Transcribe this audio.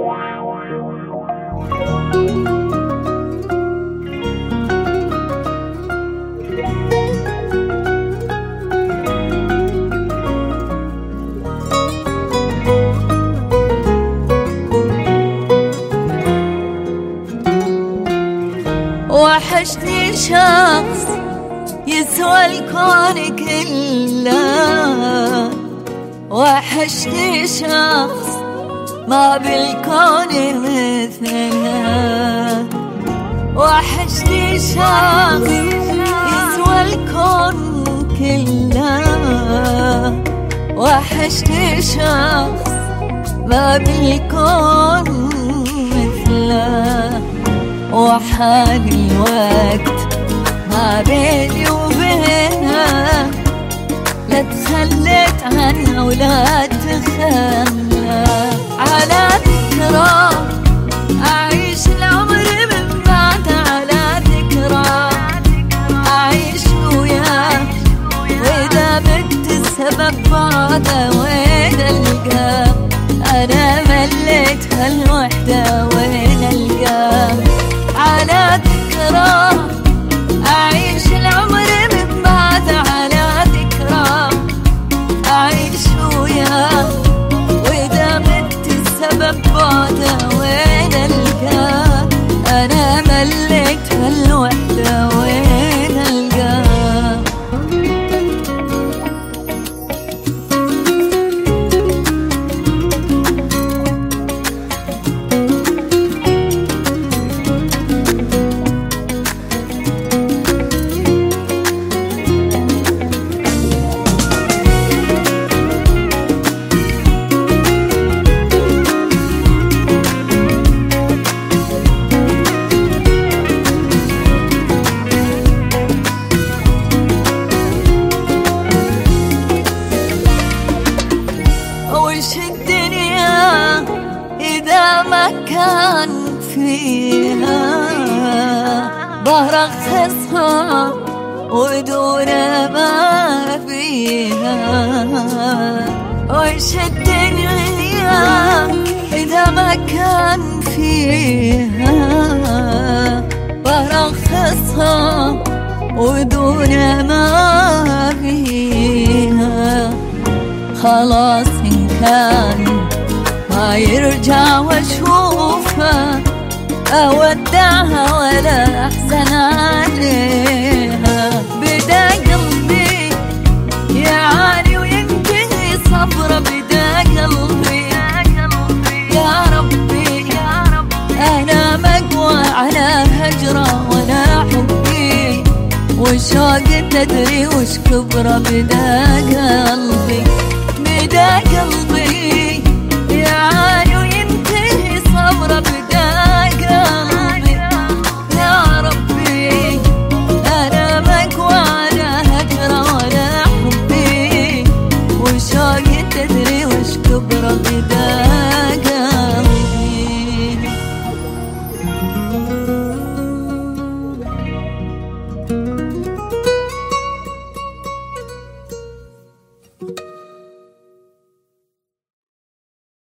وحشني شخص يسوى الكون كله، وحشني شخص ما بالكون مثله، وحشني شخص يسوى الكون كله، وحشني شخص ما بالكون مثله. وحان الوقت ما بيني وبينها، لا تخلت عنها ولا تخلى، على ذكرى أعيش العمر من بعد، على ذكرى أعيش وياه، وإذا بت السبب بعده وين ألقاه؟ أنا مليت هالوحدة وين ألقاه؟ على ذكرى أعيش العمر من بعد، على ذكرى أعيش وياه، وإذا مت السبب بعده وين ألقاه؟ أنا مليت هالوحدة وين ألقاه؟ وش الدنيا إذا ما كان فيها برخصها ودون ما فيها؟ وش الدنيا إذا ما كان فيها برخصها ودون ما فيها؟ خلاص إن كان ما يرجع واشوفها، أودعها ولا أحزن عليها. بدا قلبي يعاني وينتهي صبره، بدا قلبي يا ربي أنا مقوى على هجره، وأنا حبي وشوق تدري وش كبره. بدا قلبي